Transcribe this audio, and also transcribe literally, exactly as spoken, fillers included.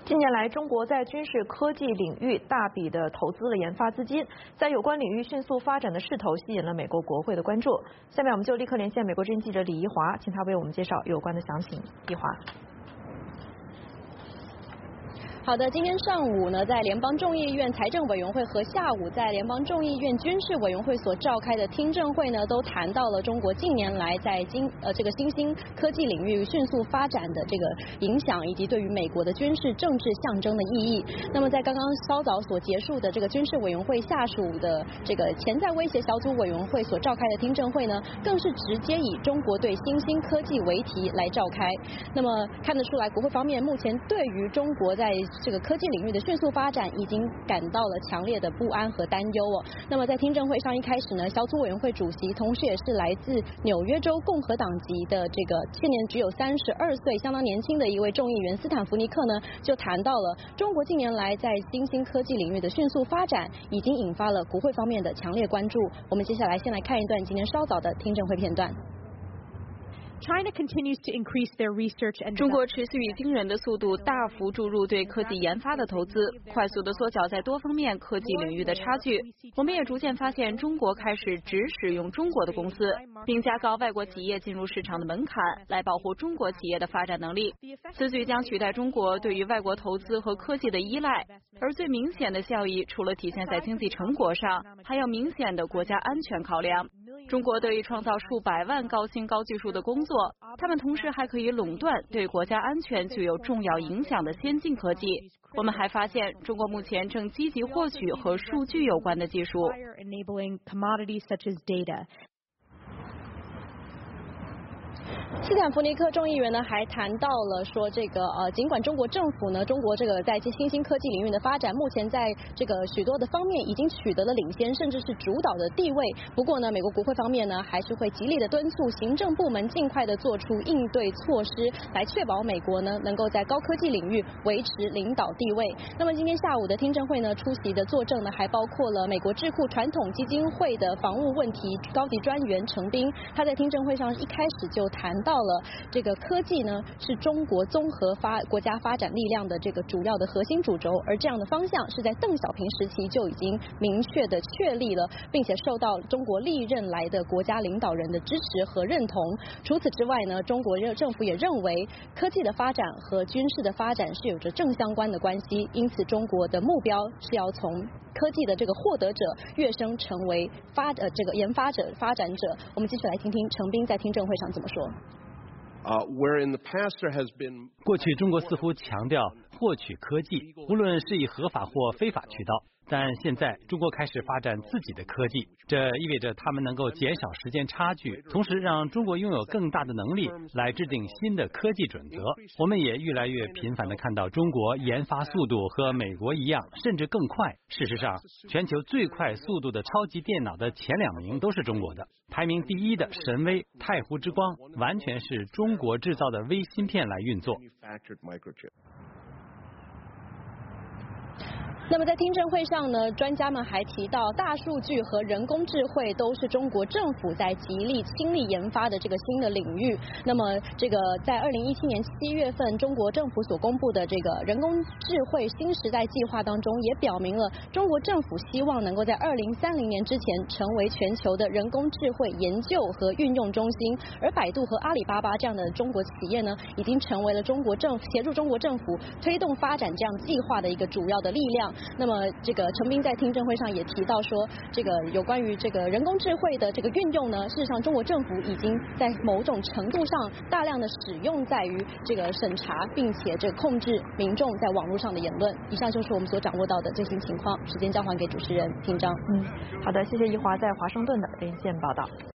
近年来，中国在军事科技领域大笔的投资了研发资金，在有关领域迅速发展的势头吸引了美国国会的关注。下面我们就立刻连线美国之音记者李怡华，请他为我们介绍有关的详情。怡华。 好的，今天上午呢，在联邦众议院财政委员会和下午在联邦众议院军事委员会所召开的听证会呢，都谈到了中国近年来在今呃这个新兴科技领域迅速发展的这个影响，以及对于美国的军事政治象征的意义。那么在刚刚稍早所结束的这个军事委员会下属的这个潜在威胁小组委员会所召开的听证会呢，更是直接以中国对新兴科技为题来召开。那么看得出来，国会方面目前对于中国在这个科技领域的迅速发展已经感到了强烈的不安和担忧哦。那么在听证会上一开始呢，小组委员会主席，同时也是来自纽约州共和党籍的这个现年只有三十二岁，相当年轻的一位众议员斯坦福尼克呢，就谈到了中国近年来在新兴科技领域的迅速发展，已经引发了国会方面的强烈关注。我们接下来先来看一段今天稍早的听证会片段。 China continues to increase their research and 中国持续以惊人的速度大幅注入对科技研发的投资，快速地缩小在多方面科技领域的差距。我们也逐渐发现，中国开始只使用中国的公司，并加高外国企业进入市场的门槛，来保护中国企业的发展能力。此举将取代中国对于外国投资和科技的依赖，而最明显的效益，除了体现在经济成果上，还有明显的国家安全考量。中国得以创造数百万高薪高技术的工作，他们同时还可以垄断对国家安全具有重要影响的先进科技。我们还发现，中国目前正积极获取和数据有关的技术。 斯坦福尼克众议员呢还谈到了说，这个呃，尽管中国政府呢，中国这个在新兴科技领域的发展，目前在这个许多的方面已经取得了领先，甚至是主导的地位。不过呢，美国国会方面呢，还是会极力的敦促行政部门尽快的做出应对措施，来确保美国呢能够在高科技领域维持领导地位。那么今天下午的听证会呢，出席的作证呢，还包括了美国智库传统基金会的防务问题高级专员程彬，他在听证会上一开始就谈到了这个科技呢是中国综合发国家发展力量的这个主要的核心主轴，而这样的方向是在邓小平时期就已经明确的确立了，并且受到中国历任来的国家领导人的支持和认同。除此之外呢，中国政府也认为科技的发展和军事的发展是有着正相关的关系，因此中国的目标是要从科技的这个获得者跃升成为发呃这个研发者发展者。我们继续来听听程彬在听证会上怎么说。 Uh, where in the past there has been 过去中国似乎强调获取科技，无论是以合法或非法渠道，但现在中国开始发展自己的科技，这意味着他们能够减少时间差距，同时让中国拥有更大的能力来制定新的科技准则。我们也越来越频繁地看到中国研发速度和美国一样，甚至更快。事实上，全球最快速度的超级电脑的前两名都是中国的，排名第一的神威、太湖之光完全是中国制造的微芯片来运作。 那么在听证会上呢，专家们还提到，大数据和人工智慧都是中国政府在极力倾力研发的这个新的领域。那么这个在二零一七年七月份，中国政府所公布的这个人工智慧新时代计划当中，也表明了中国政府希望能够在二零三零年之前成为全球的人工智慧研究和运用中心。而百度和阿里巴巴这样的中国企业呢，已经成为了中国政府协助中国政府推动发展这样计划的一个主要的力量。那么这个程彬在听证会上也提到说，这个有关于这个人工智慧的这个运用呢，事实上中国政府已经在某种程度上大量的使用在于这个审查，并且这个控制民众在网络上的言论。以上就是我们所掌握到的最新情况。时间交还给主持人平章。 嗯，好的，谢谢怡华在华盛顿的连线报道。